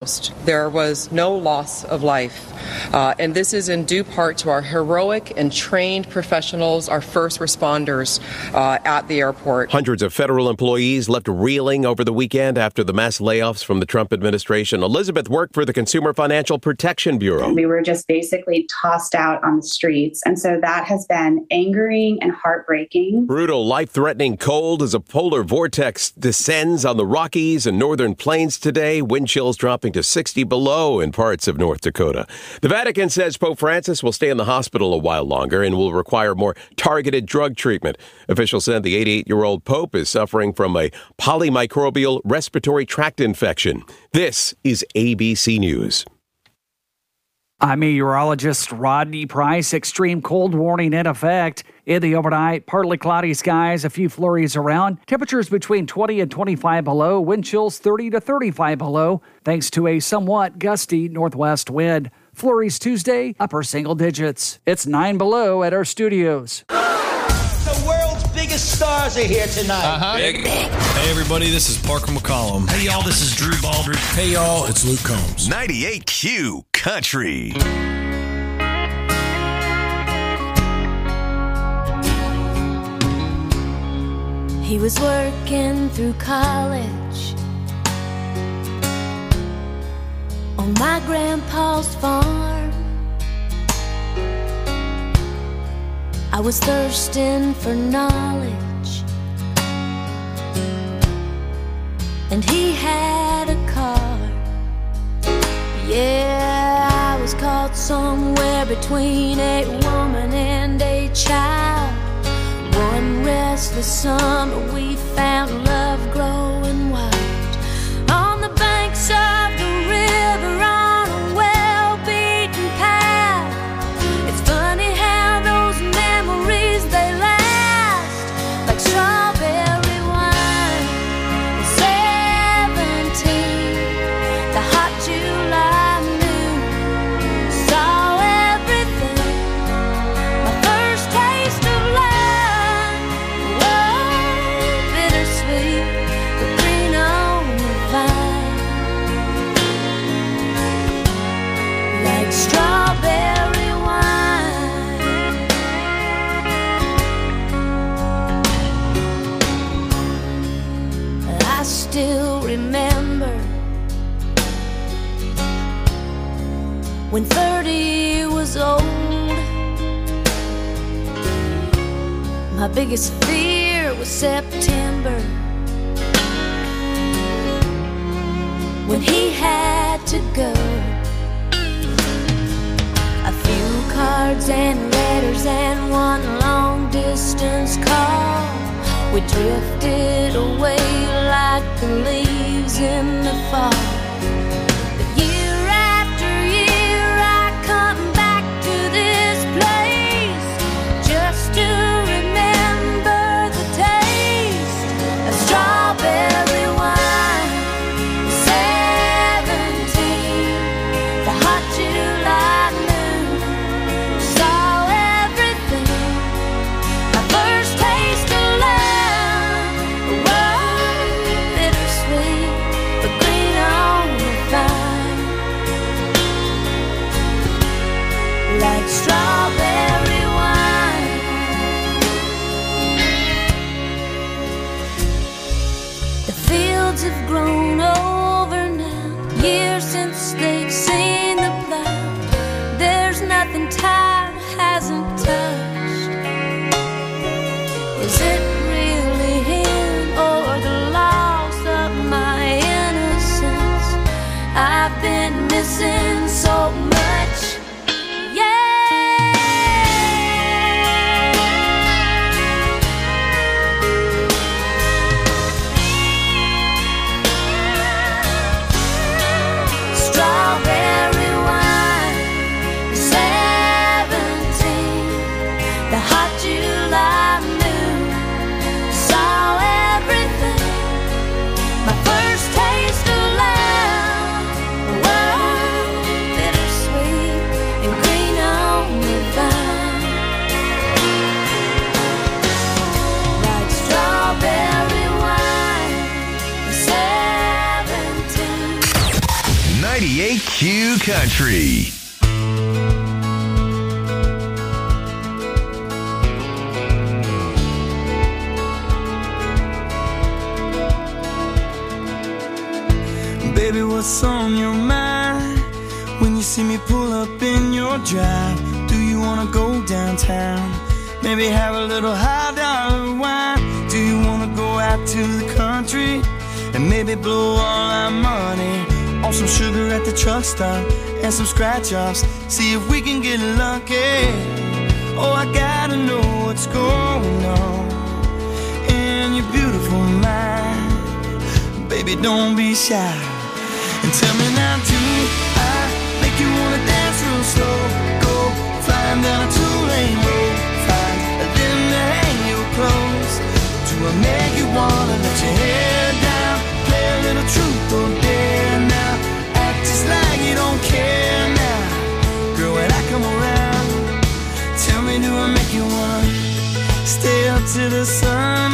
There was no loss of life, and this is in due part to our heroic and trained professionals, our first responders at the airport. Hundreds of federal employees left reeling over the weekend after the mass layoffs from the Trump administration. Elizabeth worked for the Consumer Financial Protection Bureau. We were just basically tossed out on the streets, and so that has been angering and heartbreaking. Brutal, life-threatening cold as a polar vortex descends on the Rockies and northern plains today. Wind chills dropping to 60 below in parts of North Dakota. The Vatican says Pope Francis will stay in the hospital a while longer and will require more targeted drug treatment. Officials said the 88-year-old Pope is suffering from a polymicrobial respiratory tract infection. This is ABC News. I'm meteorologist Rodney Price. Extreme cold warning in effect. In the overnight, partly cloudy skies, a few flurries around. Temperatures between 20 and 25 below. Wind chills 30 to 35 below, thanks to a somewhat gusty northwest wind. Flurries Tuesday, upper single digits. It's 9 below at our studios. The world's biggest stars are here tonight. Big. Hey, everybody, this is Parker McCollum. Hey, y'all, this is Drew Baldridge. Hey, y'all, it's Luke Combs. 98Q Country. He was working through college on my grandpa's farm. I was thirsting for knowledge, and he had a car. Yeah, I was caught somewhere between a woman and a child. One restless summer we found love growing wild on the banks of the river on a well-beaten path. It's funny how those memories, they last like strawberry wine. 17, the hot July noon, saw everything. My first taste of love, bittersweet, but green on the vine, like strawberry wine. I still remember when 30 was old. My biggest fear was September, when he had to go. A few cards and letters and one long distance call. We drifted away like the leaves in the fall. But year after year I come back to this place just to remember the taste of strawberry wine. 17, the hot July noon, saw everything. My first taste of love, bittersweet, but green on the vine, like strawberry wine. The fields have grown over now, years since they've seen the plow. There's nothing time hasn't touched. Is it really him or the loss of my innocence? I've been missing so much. Strawberry wine, 17, the hot July noon, saw everything. My first taste of love, bittersweet. 98 Q Country. Baby, what's on your mind when you see me pull up in your drive? Do you wanna go downtown? Maybe have a little high dollar wine? Do you wanna go out to the country and maybe blow all our money on some sugar at the truck stop and some scratch offs? See if we can get lucky. Oh, I gotta know what's going on in your beautiful mind. Baby, don't be shy. And tell me now, do I make you wanna dance real slow? Go flying down a two-lane road, find a limb to hang your clothes. Do I make you wanna let your hair down, play a little truth or dare now, act just like you don't care now? Girl, when I come around, tell me, do I make you wanna stay up to the sun,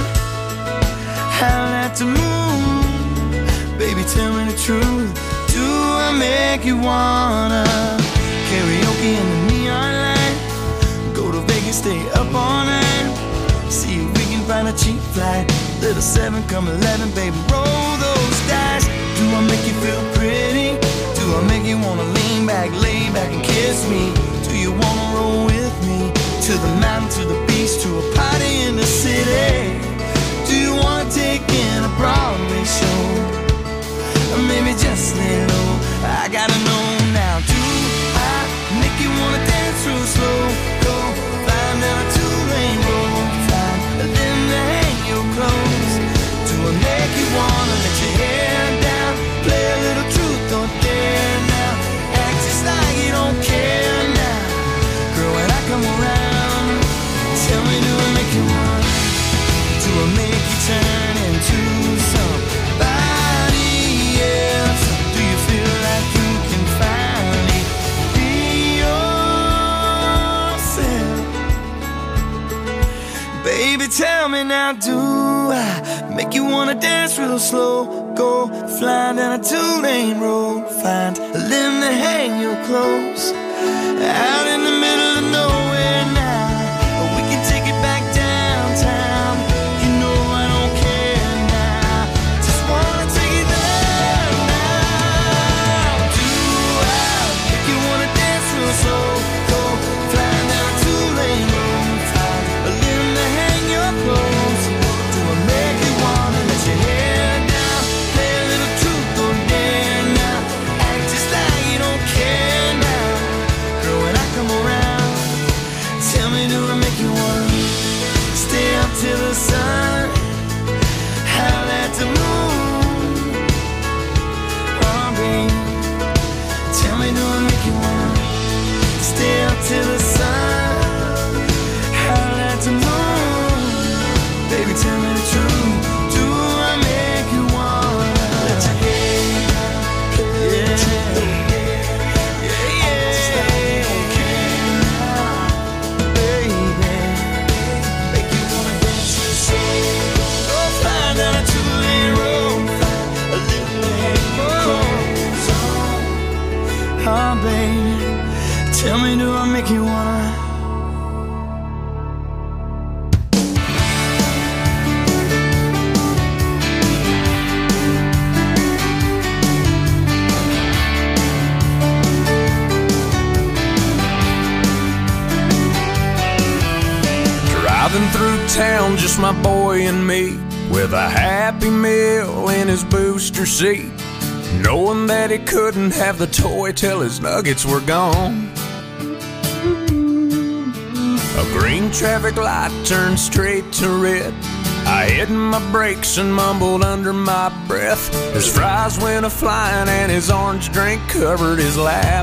howl at the moon? Baby, tell me the truth. Do I make you wanna karaoke in the neon light? Go to Vegas, stay up all night. See if we can find a cheap flight. Little 7, come 11, baby, roll those dice. Do I make you feel pretty? Do I make you wanna lean back, lay back and kiss me? Do you wanna roll with me to the mountain, to the beach, to a party in the city? Do you wanna take in a Broadway show? Or maybe just lay low. I gotta know now. Do I make you wanna dance real slow? Go flying down a two-lane road, find a limb to hang your clothes. Do I make you wanna let your hair down, play a little truth or dare now, act just like you don't care now? Girl, when I come around, tell me, do I make you wanna? Do I make you turn into somebody else? Do you feel like you can finally be yourself? Baby, tell me now, do I make you wanna dance real slow? Go flying down a two-lane road, find a limb to hang your clothes, out in the middle of nowhere now. Or we can take it back downtown. You know I don't care now, just wanna take it there now. Do I make you wanna dance real slow? Go flying down a two-lane road, find a limb to hang your clothes. Do I make you wanna let your hair down, play a little truth or dare now, act just like you don't care now? Girl, when I come around, tell me, do I make you wanna stay up till the sun, howl at the moon? Oh, baby, tell me, do I make you wanna stay up till the sun, howl at the moon? Baby, tell me the truth. Do I make you wanna let your hair down, play a truth or dare? Oh, baby, tell me, do I make you wanna? Driving through town, just my boy and me, with a Happy Meal in his booster seat, knowing that he couldn't have the toy till his nuggets were gone. A green traffic light turned straight to red. I hit my brakes and mumbled under my breath. His fries went a-flying and his orange drink covered his lap.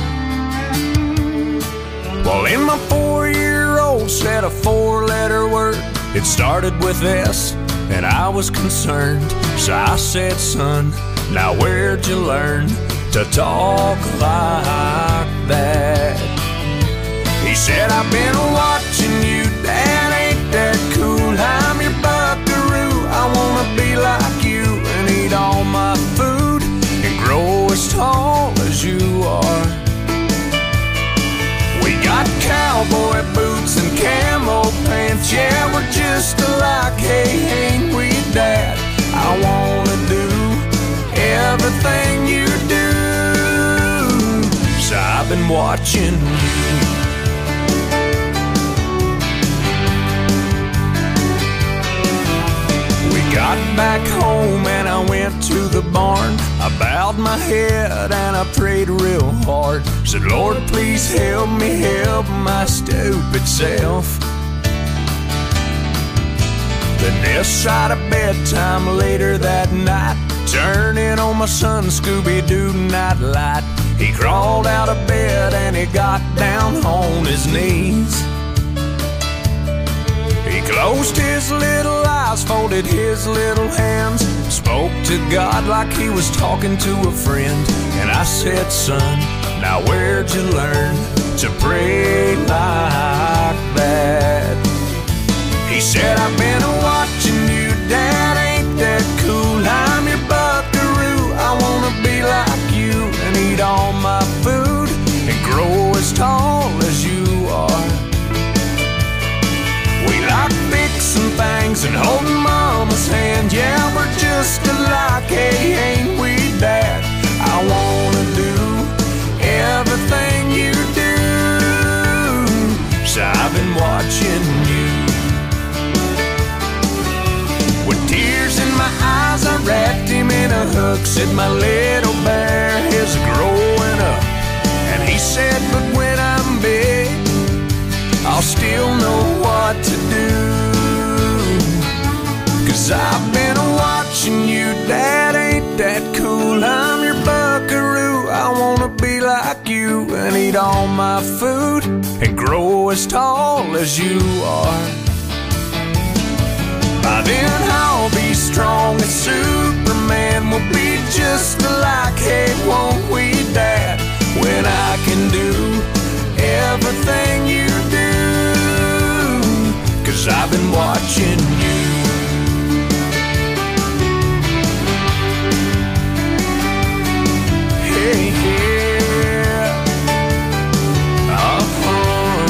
Well, in my 4-year-old said a 4-letter word. It started with S, and I was concerned. So I said, son, now where'd you learn to talk like that? He said, I've been watching you, Dad, ain't that cool? I'm your buckaroo, I wanna be like you and eat all my food and grow as tall got cowboy boots and camo pants. Yeah, we're just alike, hey, ain't we, Dad? I wanna do everything you do, so I've been watching you. Got back home and I went to the barn. I bowed my head and I prayed real hard. Said, Lord, please help me help my stupid self. Then this side of bedtime later that night, turning on my son Scooby-Doo nightlight. He crawled out of bed and he got down on his knees. He closed his little eyes, folded his little hands, spoke to God like he was talking to a friend. And I said, son, now where'd you learn to pray like that? He said, I've been watching you, Dad, ain't that cool? I'm your buckaroo, I wanna be like you and eat all my food and grow as tall as you are. We like fixing things and holding Mama's hand. Yeah, we're just alike, hey, ain't we, Dad? I wanna do everything you do, so I've been watching you. With tears in my eyes, I wrapped him in a hook. Said my little bear is growing up. And he said, but when I'm big, I'll still know what to do. 'Cause I've been watching you, Dad, ain't that cool? I'm your buckaroo, I wanna be like you and eat all my food and grow as tall as you are. By then I'll be strong as Superman. We'll be just alike, hey, won't we, Dad? When I can do everything you do, 'cause I've been watching you. Hey, yeah. Uh-huh.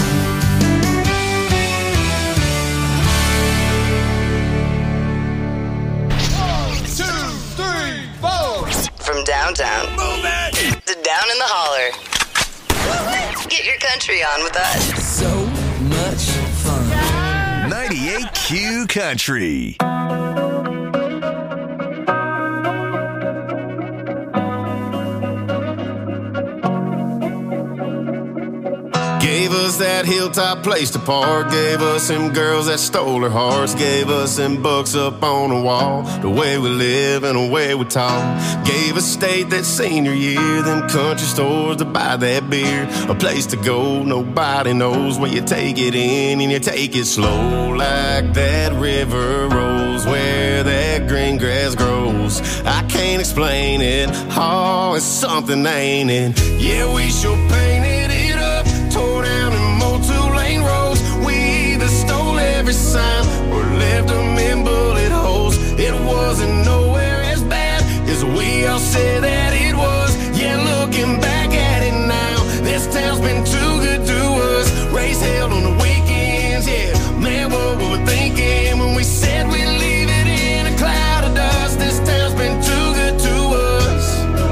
1, 2, 3, 4. From downtown to down in the holler. Get your country on with us. So much fun. 98 Q Country. Gave us that hilltop place to park. Gave us them girls that stole our hearts. Gave us them books up on the wall. The way we live and the way we talk. Gave us state that senior year. Them country stores to buy that beer. A place to go, nobody knows. Where you take it in and you take it slow. Like that river rolls where that green grass grows. I can't explain it. Oh, it's something, ain't it? Yeah, we sure painted it up. Tore down and mowed 2-lane roads. We either stole every sign or left them in bullet holes. It wasn't nowhere as bad as we all said that it was. Yeah, looking back at it now, this town's been too good to us. Race held on the weekends, yeah. Man, what were we thinking when we said we'd leave it in a cloud of dust? This town's been too good to us.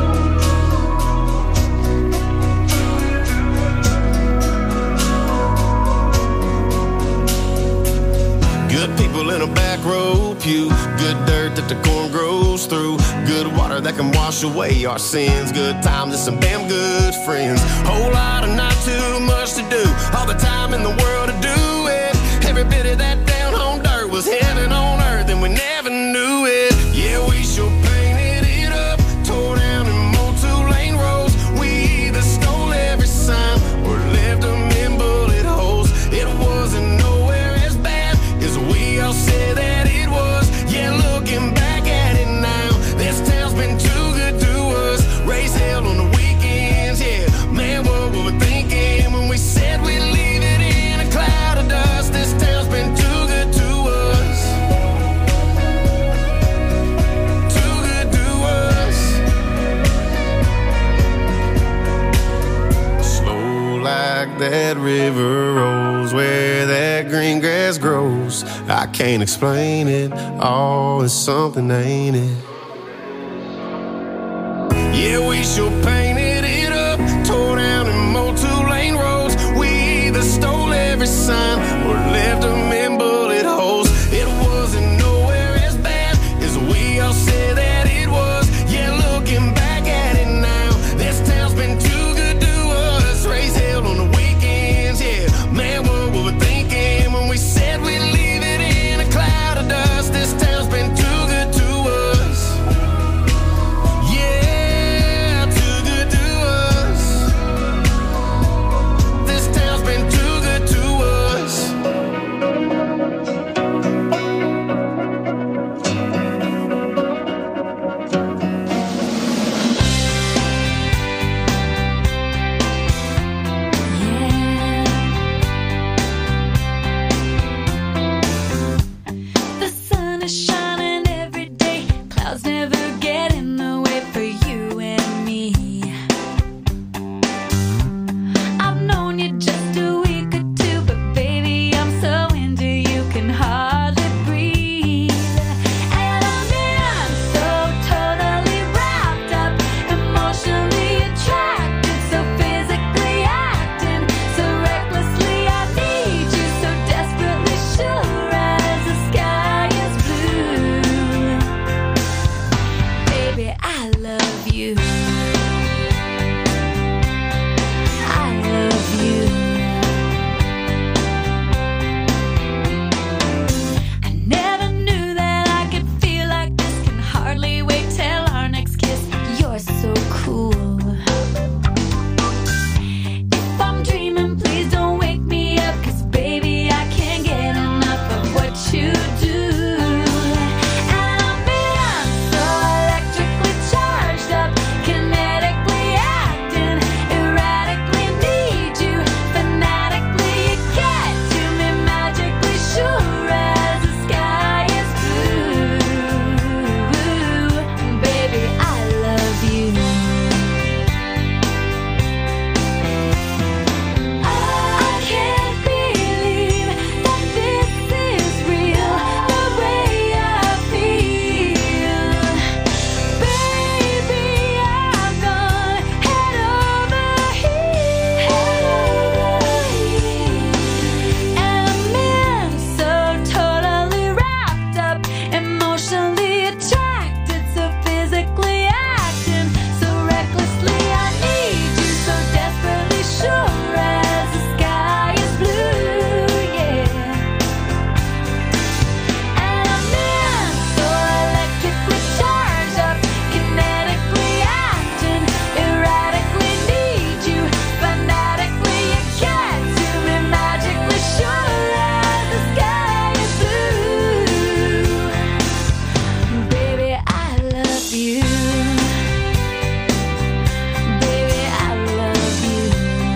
Good people in a back row pew. Good dirt that the corn grows through. Good water that can wash away our sins. Good times and some damn good friends. Whole lot of not too much to do. All the time in the world to do it. Every bit of that down home dirt was heaven on earth and we never knew it. Yeah, we sure painted it up. Tore down and mowed 2-lane roads. We either stole every sign or left them in bullet holes. It wasn't nowhere as bad as we all said that it was. Yeah, looking back at it now, this town's been too good to us. Race held on the weekends, yeah. Man, what were we thinking when we said we'd leave it in a cloud of dust? This town's been too good to us. like that river rolls, where that green grass grows. I can't explain it, all is something, ain't it? Yeah, we sure painted it up, tore down and mowed 2-lane roads. We either stole every sign or left them in bullet holes. It wasn't nowhere as bad as we all said that it was. Yeah, looking back at it now, this town's been too good to us. Raise hell on the weekends, yeah. Man, what were we thinking when we said we'd leave it in a cloud of dust? This town's been too good to us. Yeah, too good to us. This town's been too good to us. The sun is shining every day. Clouds never get in the way for you and me. I've known you just a week or two, but baby, I'm so into you, can hardly breathe. And I'm in so totally wrapped up, emotionally attracted, so physically acting, so recklessly I need you, so desperately sure as the sky is blue. Baby, I love you. I love you. I never knew that I could feel like this. Can hardly wait till our next kiss. You're so cool. If I'm dreaming, please don't wake me up, 'cause baby, I can't get enough of what you do. And I'm in so electrically charged up, kinetically acting, erratically need you, fanatically you get to me, magically sure as the sky is blue. Baby, I love you. I can't believe that this is real, the way I feel. Baby, I've gone head over heels. And I'm in so totally wrapped up, emotionally attracted, so physically acting, so recklessly I need you, so desperately sure as the sky is blue, yeah. And I'm in so electrically charged up, kinetically acting, erratically need you, fanatically you get to me, magically sure as the sky is blue. Baby, I love you. Baby, I love you.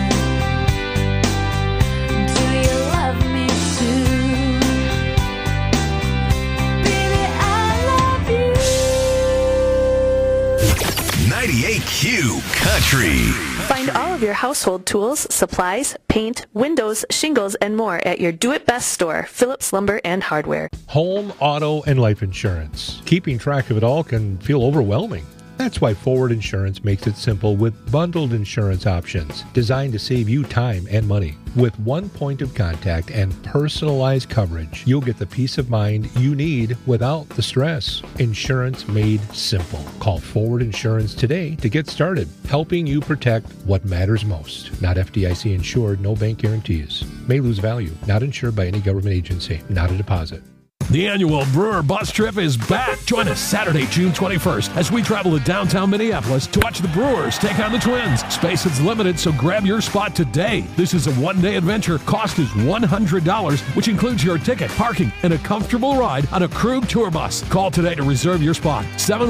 Do you love me too? Baby, I love you. 98Q Country. Find all of your household tools, supplies, paint, windows, shingles, and more at your do-it-best store, Phillips Lumber and Hardware. Home, auto, and life insurance. Keeping track of it all can feel overwhelming. That's why Forward Insurance makes it simple with bundled insurance options designed to save you time and money. With one point of contact and personalized coverage, you'll get the peace of mind you need without the stress. Insurance made simple. Call Forward Insurance today to get started, helping you protect what matters most. Not FDIC insured, no bank guarantees. May lose value. Not insured by any government agency. Not a deposit. The annual Brewer Bus Trip is back. Join us Saturday, June 21st, as we travel to downtown Minneapolis to watch the Brewers take on the Twins. Space is limited, so grab your spot today. This is a one-day adventure. Cost is $100, which includes your ticket, parking, and a comfortable ride on a Krug tour bus. Call today to reserve your spot.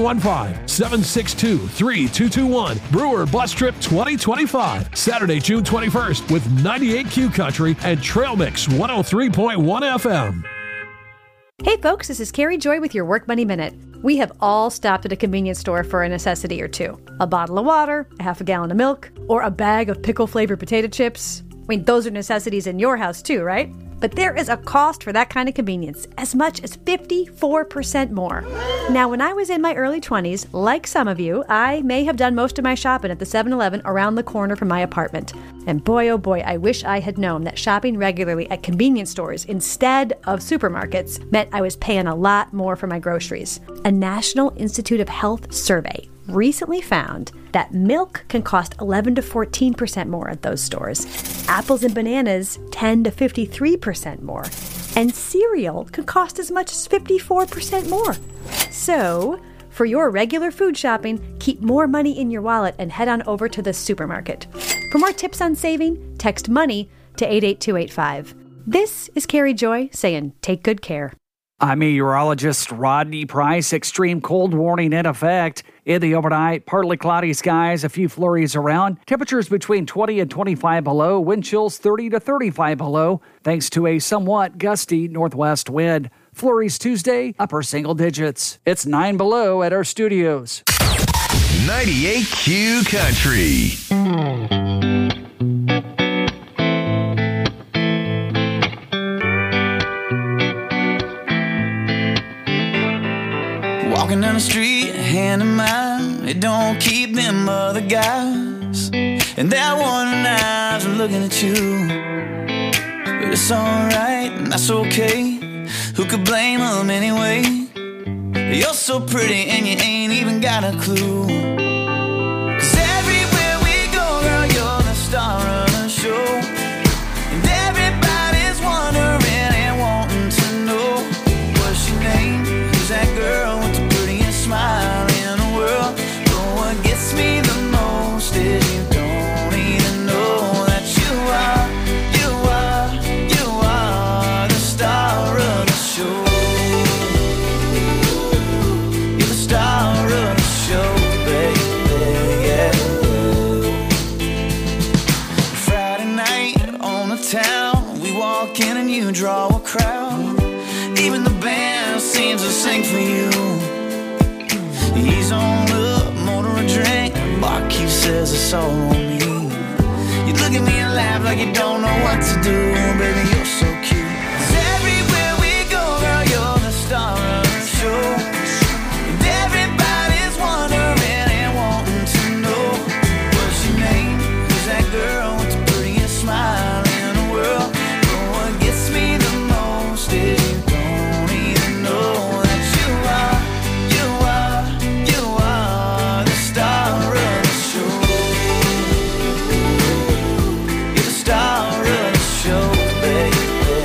715-762-3221. Brewer Bus Trip 2025. Saturday, June 21st, with 98Q Country and Trail Mix 103.1 FM. Hey folks, this is Carrie Joy with your Work Money Minute. We have all stopped at a convenience store for a necessity or two. A bottle of water, a half a gallon of milk, or a bag of pickle-flavored potato chips. mean, those are necessities in your house too, right? But there is a cost for that kind of convenience, as much as 54% more. Now, when I was in my early 20s, like some of you, I may have done most of my shopping at the 7-Eleven around the corner from my apartment. And boy, oh boy, I wish I had known that shopping regularly at convenience stores instead of supermarkets meant I was paying a lot more for my groceries. A National Institute of Health survey recently found that milk can cost 11 to 14% more at those stores. Apples and bananas 10 to 53% more. And cereal can cost as much as 54% more. So, for your regular food shopping, keep more money in your wallet and head on over to the supermarket. For more tips on saving, text MONEY to 88285. This is Carrie Joy saying take good care. I'm meteorologist Rodney Price. Extreme cold warning in effect. In the overnight, partly cloudy skies, a few flurries around. Temperatures between 20 and 25 below. Wind chills 30 to 35 below, thanks to a somewhat gusty northwest wind. Flurries Tuesday, upper single digits. It's 9 below at our studios. 98Q Country. Walking down the street, hand in mine, it don't keep them other guys. And that one eyes are looking at you. But it's alright, and that's okay. Who could blame them anyway? You're so pretty and you ain't even got a clue. 'Cause everywhere we go, girl, you're the star of the show. And everybody's wondering and wanting to know what's your name? Who's that girl with the smile in the world? But what gets me the most is you don't even know that you are the star of the show. You're the star of the show, baby, yeah. Friday night on the town, we walk in and you draw a crowd. Even the band seems to sing for you. He's on up, motor a drink, barkeep says it's all on me. You look at me and laugh like you don't know what to do, baby, you're so cute. 'Cause everywhere we go, girl, you're the star of the show. And everybody's wondering and wanting to know what's your name? Who's that girl with the prettiest smile in the world? But what gets me the most is you don't even know that you are the star of the show. You're the star of the show, baby.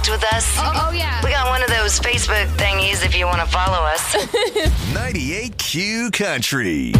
with us? Oh, yeah. We got one of those Facebook thingies if you want to follow us. 98Q Country.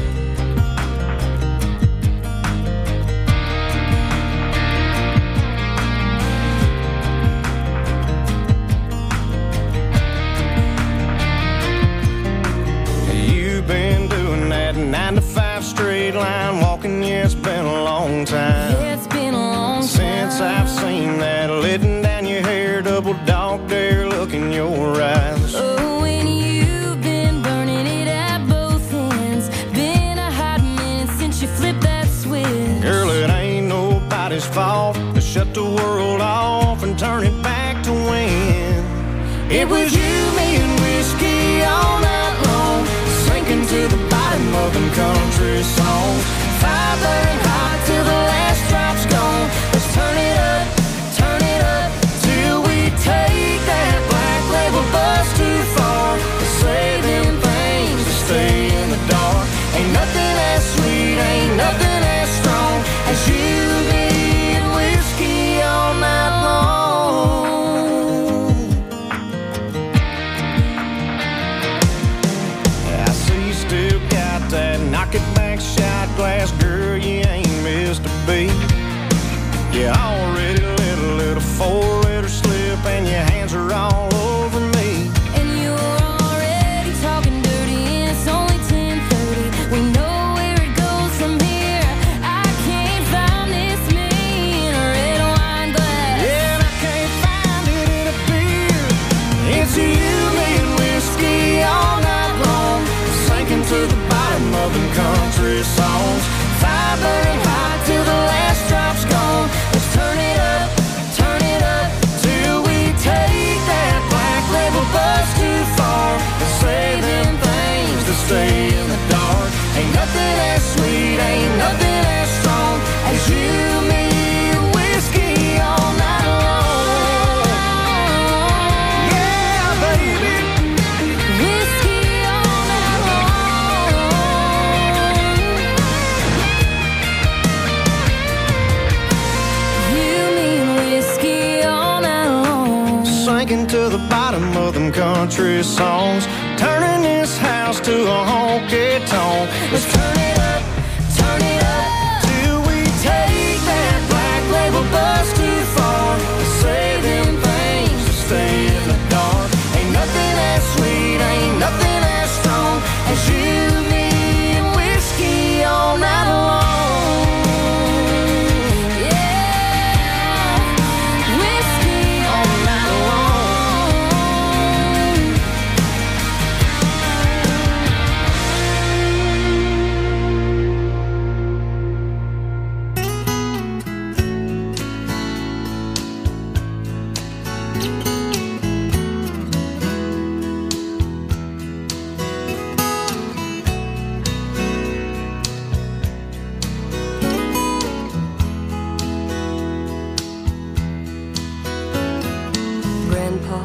You've been doing that 9 to 5 straight line walking, yeah, it's been a long time. It's been a long time since I've seen that letting down your hair, double dog dare look in your eyes. Oh, and you've been burning it at both ends. Been a hot minute since you flipped that switch. Girl, it ain't nobody's fault to shut the world off and turn it back to when it was you, me, and whiskey all night long, sinking to the bottom of them country songs. Fire burning hot till the last drop's gone. Let's turn it up till we take that black label bus too far to say them things to stay in the dark. Ain't nothing as sweet, ain't nothing as strong as you, me, and whiskey all night long. I see you still got that knock it back shot glass, girl, you ain't missed a beat. You already let a little 4-letter slip and your hands are all over me. And you're already talking dirty and it's only 10:30. We know where it goes from here. I can't find this me in a red wine glass. Yeah, and I can't find it in a beer. It's you, me, and whiskey all night long, sinking to the bottom of them country songs. Fire burning hot till the last drop's gone. Let's turn it up till we take that black label bus too far to say them things to stay in the dark. Ain't nothing as sweet, ain't nothing as strong as you, me, and whiskey all night long. Yeah, baby. Whiskey all night long. You mean whiskey all night long. Sinking to the bottom of them country songs, turning this house to a honky tonk. Let's turn it up till we take that black label bus too far to say them things to stay in the dark. Ain't nothing as sweet, ain't nothing as strong as you, me, and whiskey all night long. Yeah, whiskey all night Grandpa,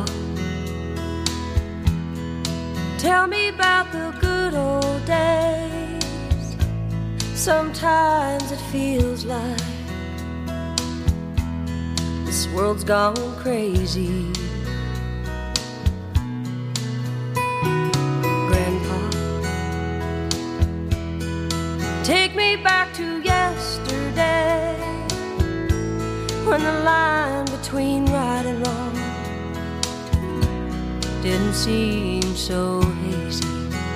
tell me about the good old days. Sometimes it feels like this world's gone crazy. Grandpa, take me back to yesterday, when the line between right and wrong didn't seem so hazy.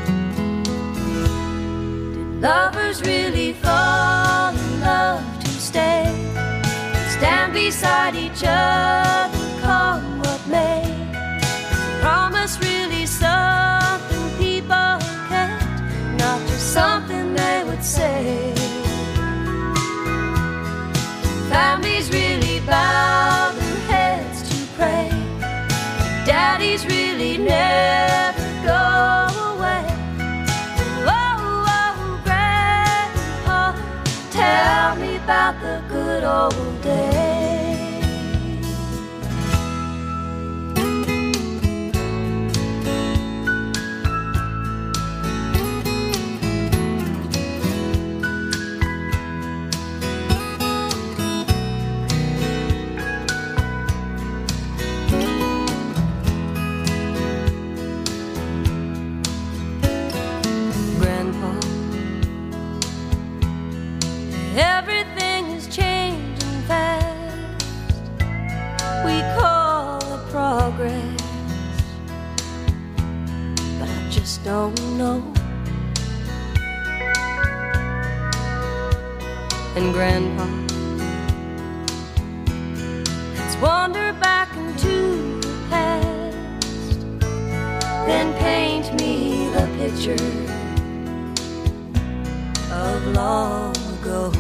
Did lovers really fall in love to stay, stand beside each other, come what may? Is promise really something people kept, not just something they would say? Families really bow their heads to pray. Daddies really never go away. Oh, oh, Grandpa, tell me about the good old days. don't know. And Grandpa, let's wander back into the past, then paint me the picture of long ago.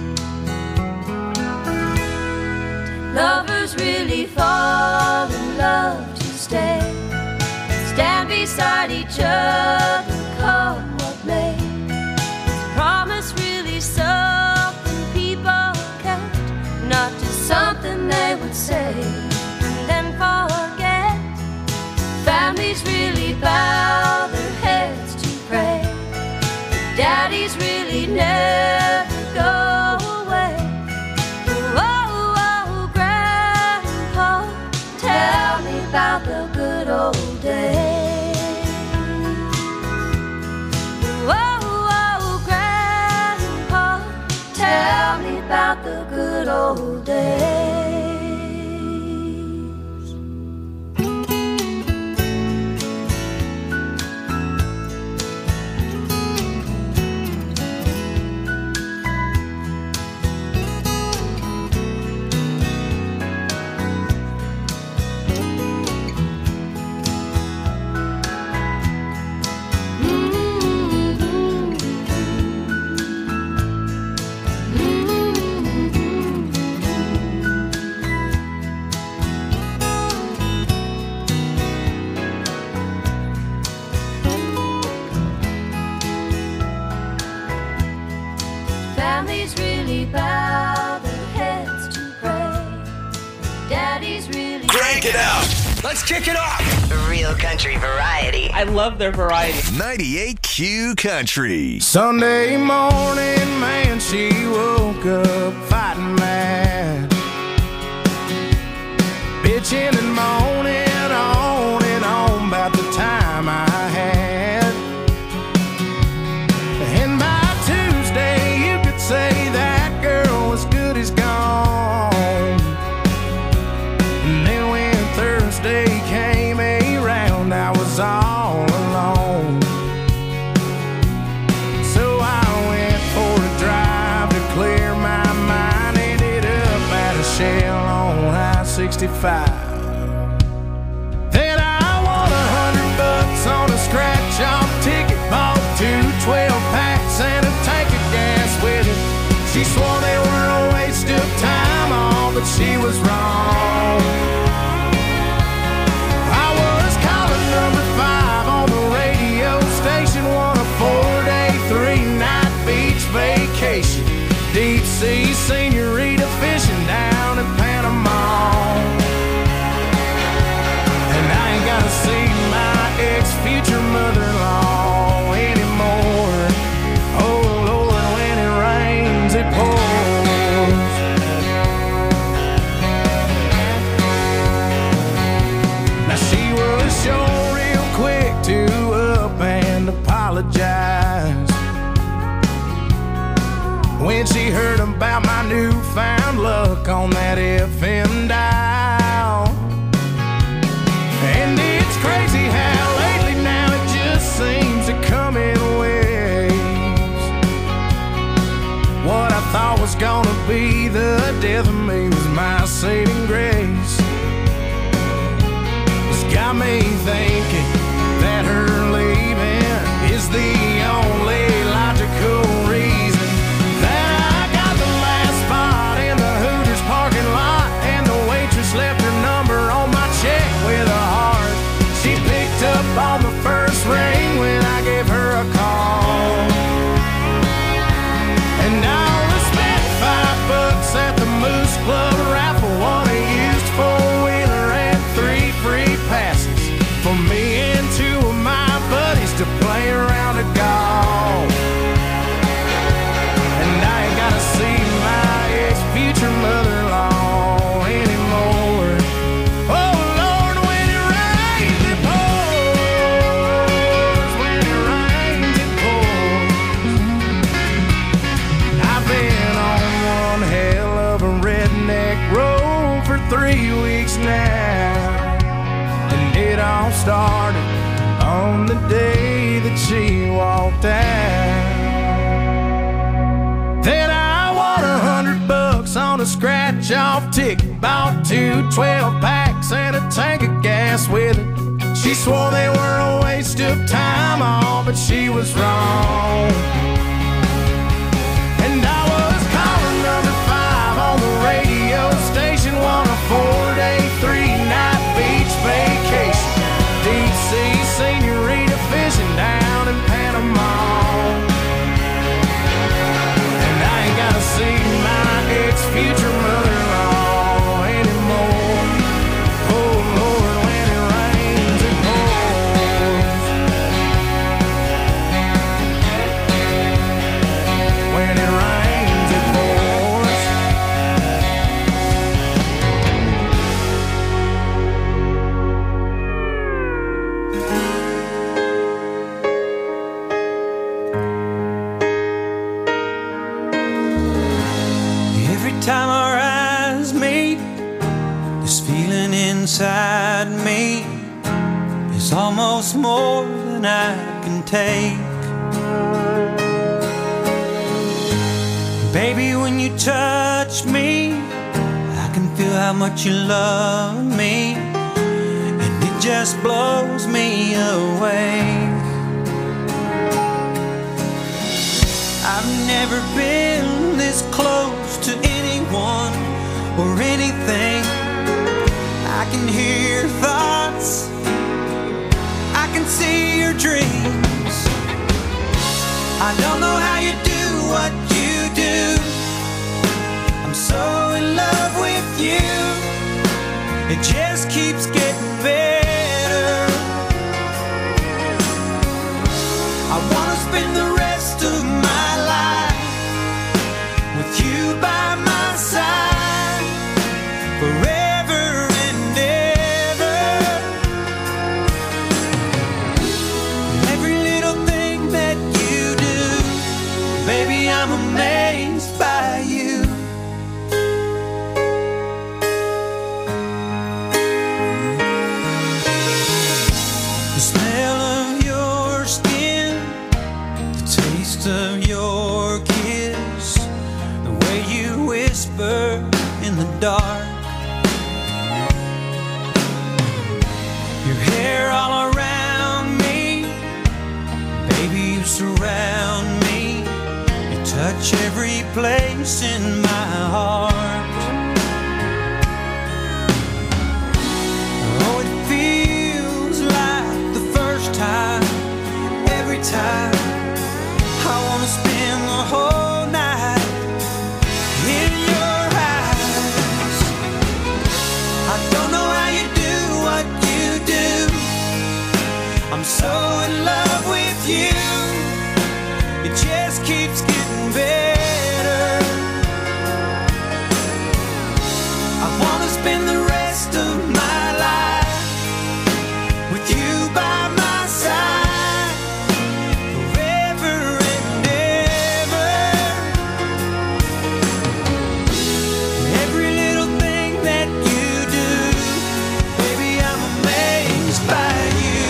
Did lovers really fall in love to stay, stand beside each other, come what may? Is promise really something people kept, not just something they would say and then forget? Families really bow their heads to pray, daddies really never go away. Oh, oh, Grandpa, tell me about the good old days. Oh, oh, Grandpa, tell me about the good old days. Families really bow their heads to pray, daddies really Crank it up. Let's kick it off. Real country variety. I love their variety. 98Q Country. Sunday morning, man, she woke up fighting mad, bitching and moaning on and on about the time I had. And by Tuesday, you could say that girl was good as gone. And then when Thursday came around, I was all alone. So I went for a drive to clear my mind. Ended up at a Shell on I-65. Then I won $100 on a scratch-off ticket, bought 2 12-packs and a tank of gas with it. She swore they were a waste of time, all, but she was wrong. I was calling number 5 on the radio station, won a 4-day, 3-night beach vacation, deep sea senorita fishing down in Panama. And I ain't gotta see my ex-future mother-in-law anymore. Oh Lord, when it rains, it pours. Now she was sure real quick to up and apologize when she heard about my newfound luck on that FM dial. And it's crazy how lately now it just seems to come in waves. What I thought was gonna be the death of me was my saving grace. It's got me thinking that her leaving is the only logical reason that I got the last spot in the Hooters parking lot, and the waitress left her number on my check with a heart. She picked up on the first ring when I gave her a call. And I only spent $5 at the Moose Club raffle, won a used 4-wheeler and 3 free passes for me and 2 of my buddies to play around a golf. And I ain't gotta see my ex-future mother-in-law anymore. Oh Lord, when it rains, it pours. When it rains, it pours. I've been on one hell of a redneck road for 3 weeks now. And it all started on the day that that she walked out. Then I won $100 on a scratch-off ticket. Bought 2 12-packs and a tank of gas with it. She swore they were a waste of time, all, but she was wrong. And I was calling number 5 on the radio station, won a 4-day, 3-night beach vacation. Deep sea senorita fishing down in Panama. And I ain't gotta see my ex-future mother-in-law anymore. Oh Lord, when it rains it pours. When it rains it pours. Every time our eyes meet, this feeling inside me is almost more than I can take. Baby, when you touch me, I can feel how much you love me, and it just blows me away. I've never been this close to anyone or anything. I can hear your thoughts, I can see your dreams. I don't know how you do what you do. I'm so in love with you. It just keeps getting better. I wanna spend the rest of my life with you by my side forever and ever. Every little thing that you do, baby, I'm amazed by you. The smell of your skin, the taste of your kiss, the way you whisper in the dark, your hair all around me, baby, you surround me, you touch every place in my heart. Oh, it feels like the first time, every time. I wanna spend the whole night in your eyes. I don't know how you do what you do. I'm so in love with you. It just keeps getting better. I wanna spend the rest of my life with you by my side forever and ever. Every little thing that you do, baby, I'm amazed by you.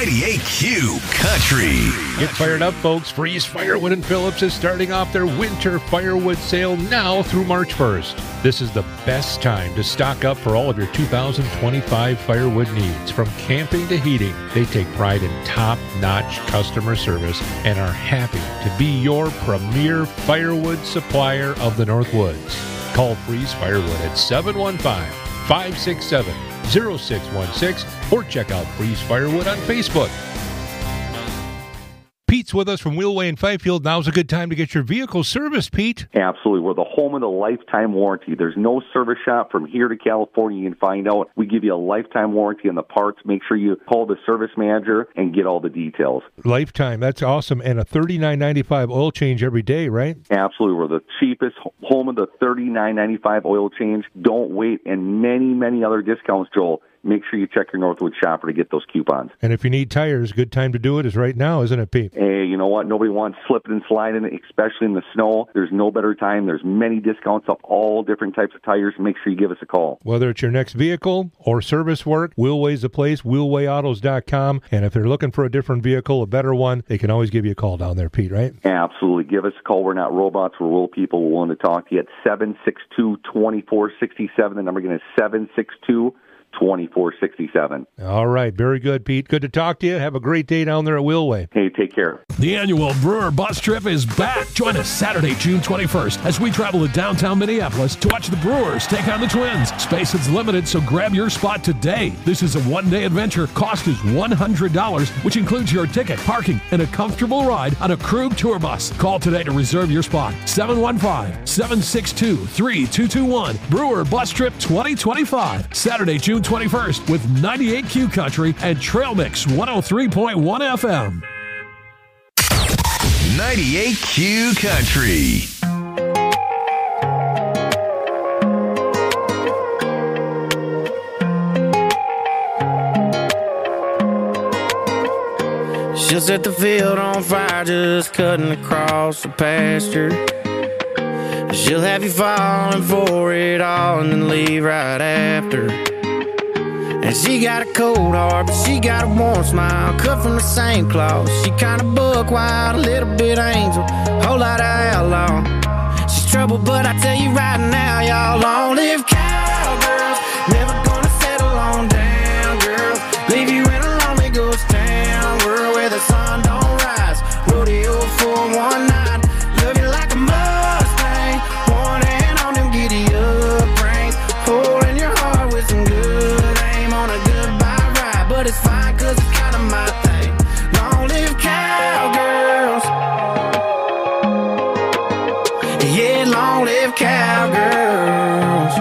98Q Country. Get fired up, folks. Freeze Firewood in Phillips is starting off their winter firewood sale now through March 1st. This is the best time to stock up for all of your 2025 firewood needs. From camping to heating, they take pride in top-notch customer service and are happy to be your premier firewood supplier of the North Woods. Call Freeze Firewood at 715-567-0616 or check out Freeze Firewood on Facebook. Pete's with us from Wheelway in Fifield. Now's a good time to get your vehicle serviced, Pete. Absolutely. We're the home of the lifetime warranty. There's no service shop from here to California you can find out. We give you a lifetime warranty on the parts. Make sure you call the service manager and get all the details. Lifetime. That's awesome. And a $39.95 oil change every day, right? Absolutely. We're the cheapest, home of the $39.95 oil change. Don't wait. And many, many other discounts, Joel. Make sure you check your Northwood shopper to get those coupons. And if you need tires, good time to do it is right now, isn't it, Pete? Hey, you know what? Nobody wants slipping and sliding, especially in the snow. There's no better time. There's many discounts of all different types of tires. Make sure you give us a call. Whether it's your next vehicle or service work, Wheelway's the place, wheelwayautos.com. And if they're looking for a different vehicle, a better one, they can always give you a call down there, Pete, right? Absolutely. Give us a call. We're not robots. We're real people. We're willing to talk to you at 762-2467. The number again is 762-2467. All right. Very good, Pete. Good to talk to you. Have a great day down there at Wheelway. Hey, take care. The annual Brewer Bus Trip is back. Join us Saturday, June 21st as we travel to downtown Minneapolis to watch the Brewers take on the Twins. Space is limited, so grab your spot today. This is a one-day adventure. Cost is $100, which includes your ticket, parking, and a comfortable ride on a Krug tour bus. Call today to reserve your spot. 715-762-3221. Brewer Bus Trip 2025. Saturday, June 21st with 98Q Country and Trail Mix 103.1 FM. 98Q Country. She'll set the field on fire just cutting across the pasture. She'll have you falling for it all and then leave right after. And she got a cold heart, but she got a warm smile, cut from the same cloth. She kinda buck wild, a little bit angel, whole lot of outlaw. She's trouble, but I tell you right now, y'all, long live cowgirls. Never gonna settle on down, girls. Leave you in a lonely ghost town, world where the sun don't rise. Rodeo for one night, love you like a Mustang. One hand on them giddy up reins, holding your heart with some good. But it's fine, cause it's kinda my thing. Long live cowgirls. Yeah, long live cowgirls.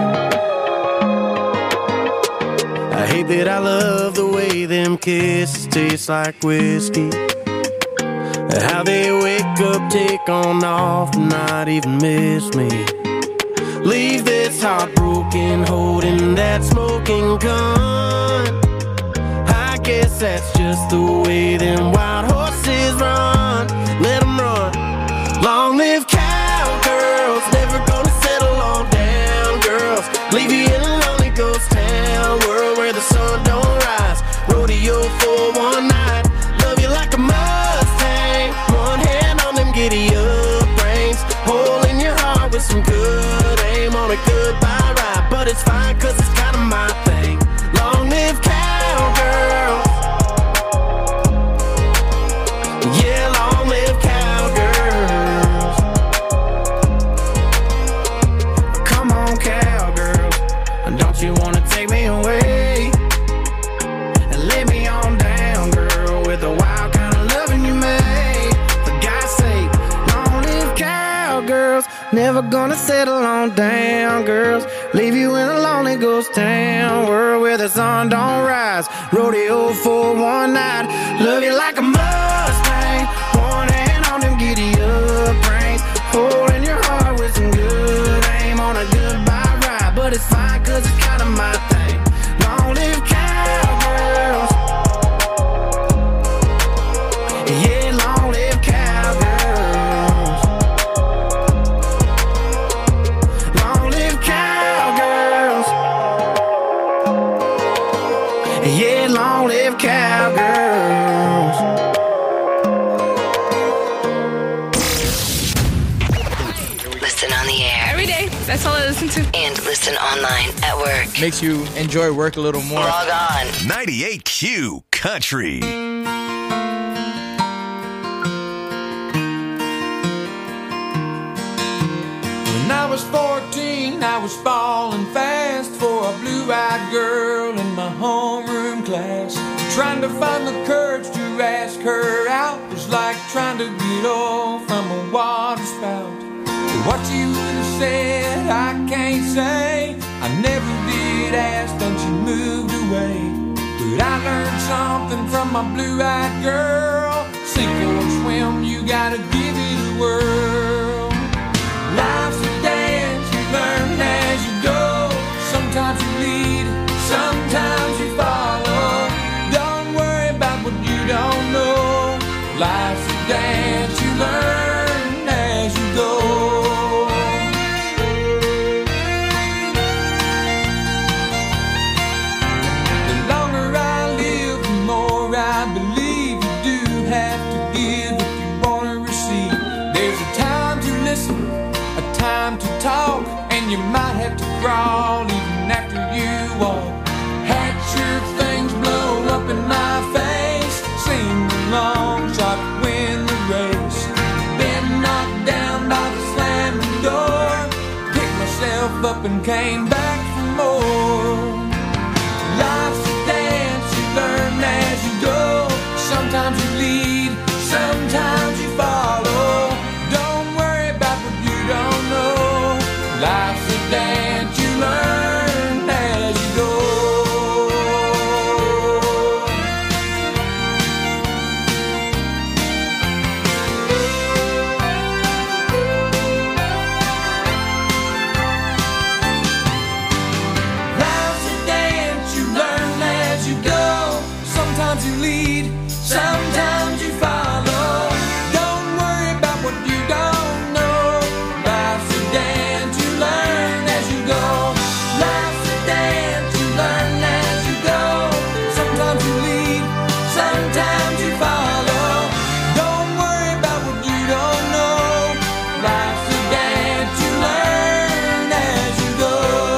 I hate that I love the way them kisses taste like whiskey. How they wake up, take on off, and not even miss me. Leave this heart broken, holding that smoking gun. Guess that's just the way them wild horses run. Let them run. Long live cowgirls. Never gonna settle on down, girls. Leave you in a lonely ghost town, world where the sun don't rise. Rodeo for one night, love you like a Mustang. One hand on them giddy up reins, holding your heart with some good aim on a goodbye ride. But it's fine, cause it's kinda my thing. Long live cowgirls. Yeah, long live cowgirls. Come on, cowgirls. Don't you wanna take me away and lay me on down, girl, with the wild kind of loving you made? For God's sake, long live cowgirls. Never gonna settle on down, girls. Leave you in a lonely ghost town, world where the sun don't rise. Rodeo for one night, love you like a Mustang. One hand on them giddy up reins, holding your heart with some good aim on a goodbye ride. But it's fine, cause it's kinda my thing. Long live cowgirls. Yeah, long live cowgirls. Long live cowgirls. Yeah, long live cowgirls. to and listen online at work. Makes you enjoy work a little more. Log on. 98Q Country. When I was 14, I was falling fast for a blue-eyed girl in my homeroom class. Trying to find the courage to ask her out was like trying to get off from a water spout. But what you would have said, I can't say. I never did ask, then she moved away. But I learned something from my blue-eyed girl. Sink or swim, you gotta give it a whirl. Life's a dance, you learn as you go. Sometimes you lead, sometimes you follow. Don't worry about what you don't know. Life's a dance, you learn as you go. Time to talk, and you might have to crawl even after you walk. Hatch your things, blow up in my face. Sing along, shot win the race. Been knocked down by the slamming door. Picked myself up and came back for more. Life's a dance, you learn as you go. Sometimes you lead, sometimes you follow. Life's a dance, you learn as you go. Life's a dance, you learn as you go. Sometimes you lead, sometimes you follow. Don't worry about what you don't know. Life's a dance, you learn as you go. Life's a dance, you learn as you go. Sometimes you lead, sometimes you follow. Don't worry about what you don't know. Life's a dance, you learn as you go.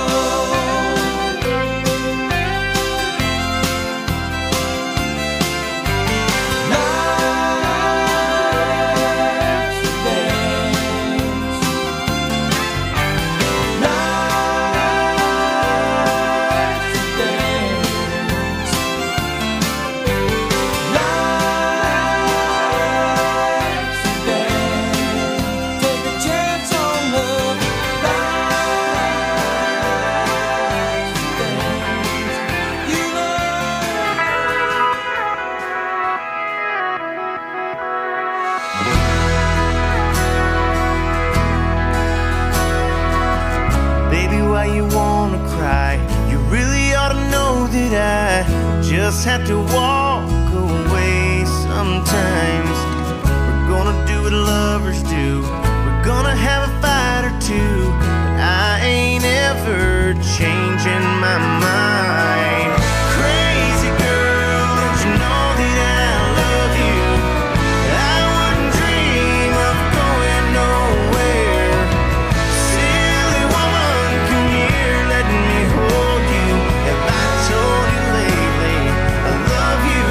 Just have to walk away sometimes. We're gonna do what lovers do. We're gonna have a fight or two, but I ain't ever changing my mind. Crazy girl, don't you know that I love you? I wouldn't dream of going nowhere. Silly woman, come here, let me hold you. Have I told you lately I love you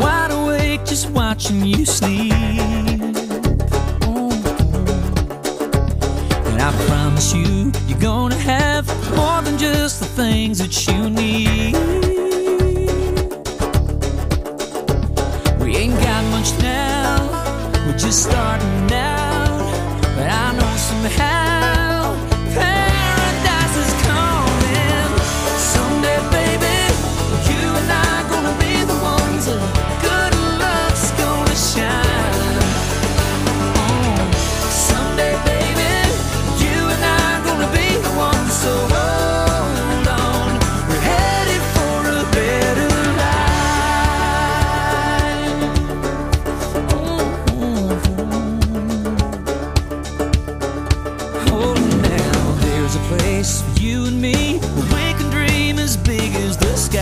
wide awake just watching you sleep. And I promise you, you're gonna have more than just the things that you need. We ain't got much now, we're just starting out, but I know somehow paradise is coming. Someday, baby, you and I gonna be the ones that good luck's gonna shine. Someday, baby, you and I gonna be the ones, so hold on, we're headed for a better life. Oh, now there's a place for you and me where we can dream as big as the sky.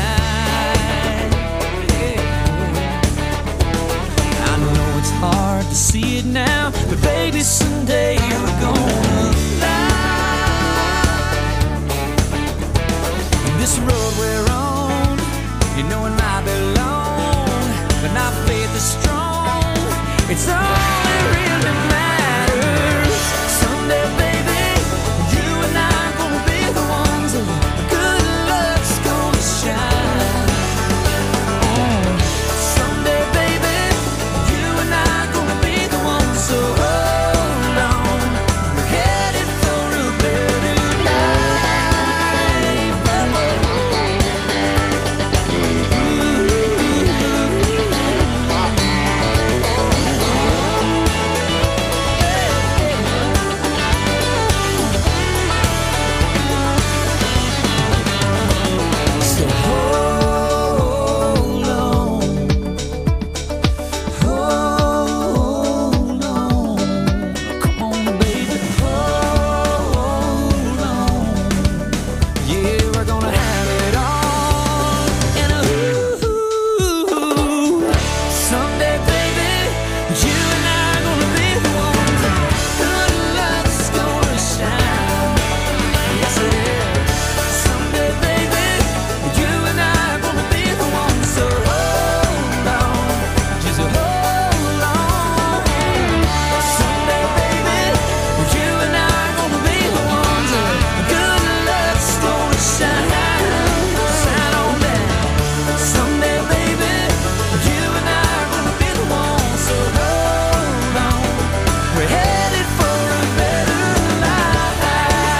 I know it's hard to see it now, but baby, someday we're gonna fly. This road we're on, you know it might be long, but our faith is strong. It's all that really matters. Someday, baby, you and I gonna be the ones that good luck's gonna shine. Someday, baby, you and I gonna be the ones, so hold on, we're headed for a better So hold on, hold on, come on, baby, hold on. Yeah, we're gonna have it all in a someday, baby, you and I gonna be the ones that good luck's gonna shine. Yes, it is. Someday, baby, you and I gonna be the ones, so hold on, just hold on. Someday, baby, you and I gonna be the ones that good luck's gonna shine. Shine on down. Someday, baby, you and I gonna be the ones, so hold on, we're headed for a better life. A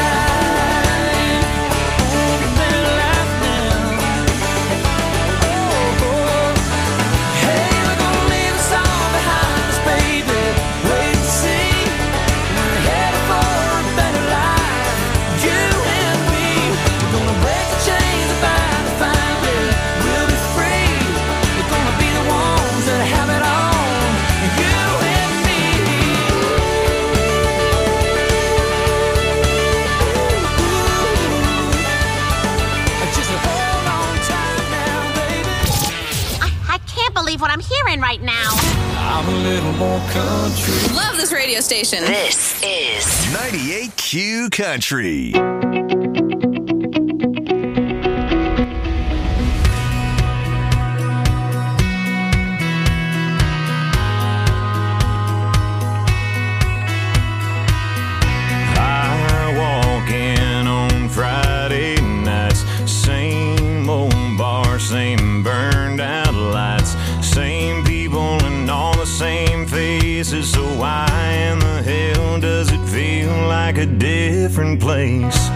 better life now. Hey, we're gonna leave us all behind us, baby. Wait to see. We're headed for a better life. You and me. We're gonna break the chains that bind us finally. We'll be free. We're gonna be the ones that have it all. You and me. Just hold on tight now, baby. I can't believe what I'm hearing right now. I'm a little more country. Love this radio station. This is 98Q Country. I walk in on Friday nights, same old bar, same burned out lights, same people and all the same faces. So why in the hell does it feel like a different place?